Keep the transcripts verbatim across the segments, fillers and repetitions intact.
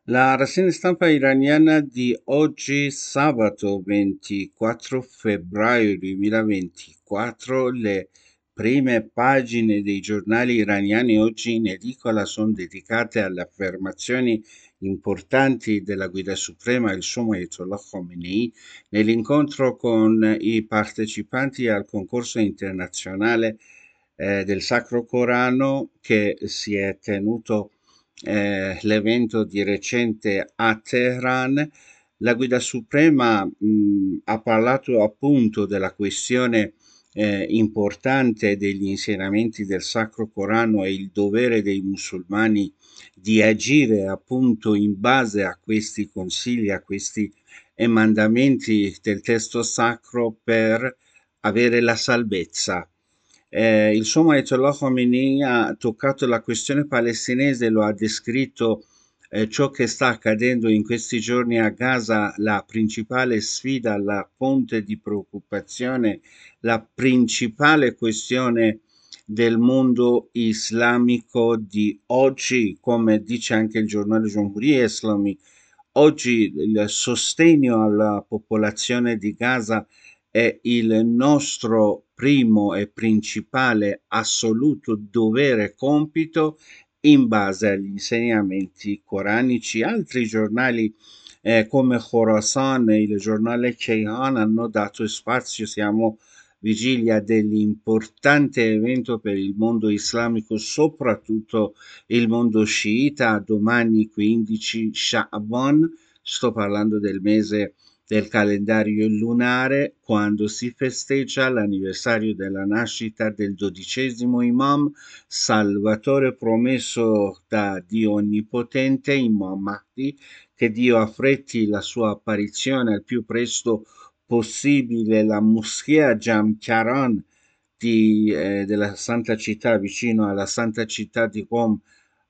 La rassegna stampa iraniana di oggi, sabato ventiquattro febbraio duemilaventiquattro, le prime pagine dei giornali iraniani oggi in edicola sono dedicate alle affermazioni importanti della Guida Suprema, il Sumo Ayatollah Khomeini, nell'incontro con i partecipanti al concorso internazionale eh, del Sacro Corano che si è tenuto eh, l'evento di recente a Teheran. La Guida Suprema mh, ha parlato appunto della questione eh, importante degli insegnamenti del Sacro Corano e il dovere dei musulmani di agire appunto in base a questi consigli, a questi emandamenti del testo sacro per avere la salvezza. Eh, il suo Ayatollah Khomeini ha toccato la questione palestinese, lo ha descritto eh, ciò che sta accadendo in questi giorni a Gaza, la principale sfida, la fonte di preoccupazione, la principale questione del mondo islamico di oggi, come dice anche il giornale Jamhuri Islami. Oggi il sostegno alla popolazione di Gaza è il nostro primo e principale assoluto dovere e compito in base agli insegnamenti coranici. Altri giornali eh, come Khorasan e il giornale Kayhan hanno dato spazio, siamo vigilia dell'importante evento per il mondo islamico, soprattutto il mondo sciita, domani quindici Sha'ban, sto parlando del mese del calendario lunare, quando si festeggia l'anniversario della nascita del dodicesimo imam, Salvatore promesso da Dio Onnipotente, Imam Mahdi, che Dio affretti la sua apparizione al più presto possibile. La moschea Jamcharan di, eh, della Santa Città, vicino alla Santa Città di Qom,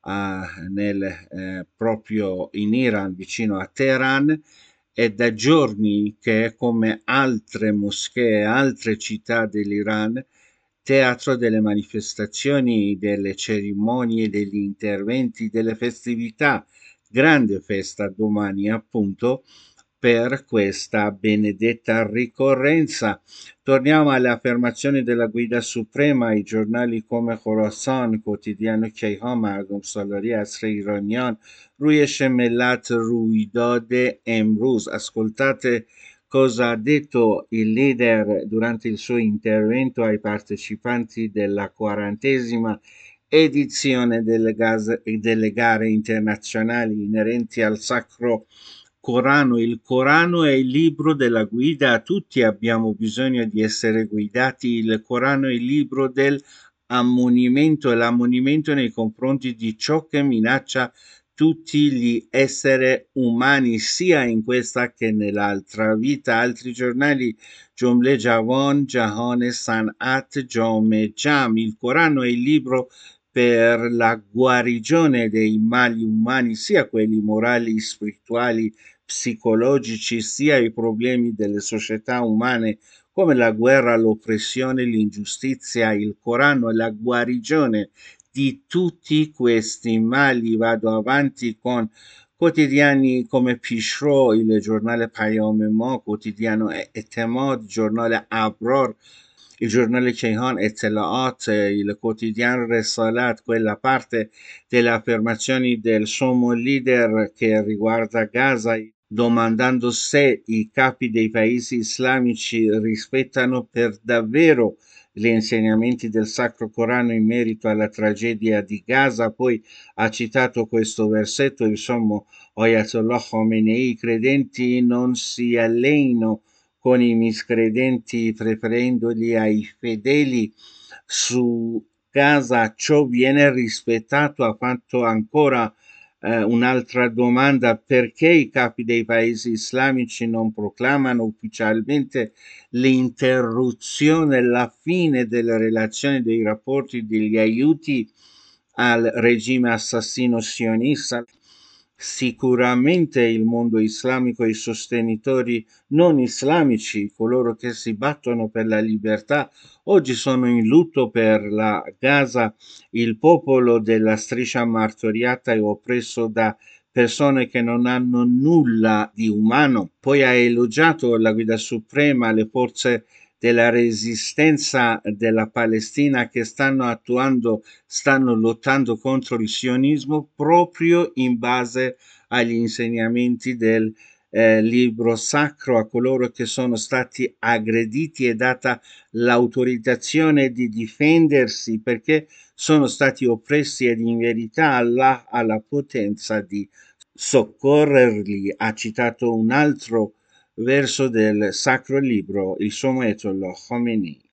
a, nel, eh, proprio in Iran, vicino a Teheran, è da giorni che è, come altre moschee, altre città dell'Iran, teatro delle manifestazioni, delle cerimonie, degli interventi, delle festività. Grande festa domani, appunto, per questa benedetta ricorrenza. Torniamo alle affermazioni della Guida Suprema. I giornali come Khorasan, quotidiano کیهان، مردم سالاری عصر ایرانیان، روی شملت رویداد امروز. Ascoltate cosa ha detto il leader durante il suo intervento ai partecipanti della quarantesima edizione delle, gas- delle gare internazionali inerenti al Sacro Corano. Il Corano è il libro della guida, tutti abbiamo bisogno di essere guidati. Il Corano è il libro dell'ammonimento, e l'ammonimento nei confronti di ciò che minaccia tutti gli esseri umani, sia in questa che nell'altra vita. Altri giornali: جمله جوان، جهان صنعت، جام جم. Il Corano è il libro per la guarigione dei mali umani, sia quelli morali, spirituali, psicologici, sia i problemi delle società umane come la guerra, l'oppressione, l'ingiustizia. Il Corano è la guarigione di tutti questi mali. Vado avanti con quotidiani come Pishro, il giornale Payam Ma, quotidiano Etemad, giornale Abror, il giornale Ceyhan Ettelaat, il quotidiano Resalat, quella parte delle affermazioni del sommo leader che riguarda Gaza, domandando se i capi dei paesi islamici rispettano per davvero gli insegnamenti del Sacro Corano in merito alla tragedia di Gaza. Poi ha citato questo versetto, il sommo Ayatollah Khomeini: i credenti non si alleino con i miscredenti, preferendoli ai fedeli. Su Gaza ciò viene rispettato. Ha fatto ancora eh, un'altra domanda: perché i capi dei paesi islamici non proclamano ufficialmente l'interruzione, la fine delle relazioni, dei rapporti, degli aiuti al regime assassino sionista? Sicuramente il mondo islamico e i sostenitori non islamici, coloro che si battono per la libertà, oggi sono in lutto per la Gaza, il popolo della striscia martoriata e oppresso da persone che non hanno nulla di umano. Poi ha elogiato la guida suprema, le forze della resistenza della Palestina che stanno attuando, stanno lottando contro il sionismo proprio in base agli insegnamenti del eh, libro sacro, a coloro che sono stati aggrediti è data l'autorizzazione di difendersi perché sono stati oppressi ed in verità Allah ha la potenza di soccorrerli. Ha citato un altro verso del sacro libro, il suo metro Khomeini.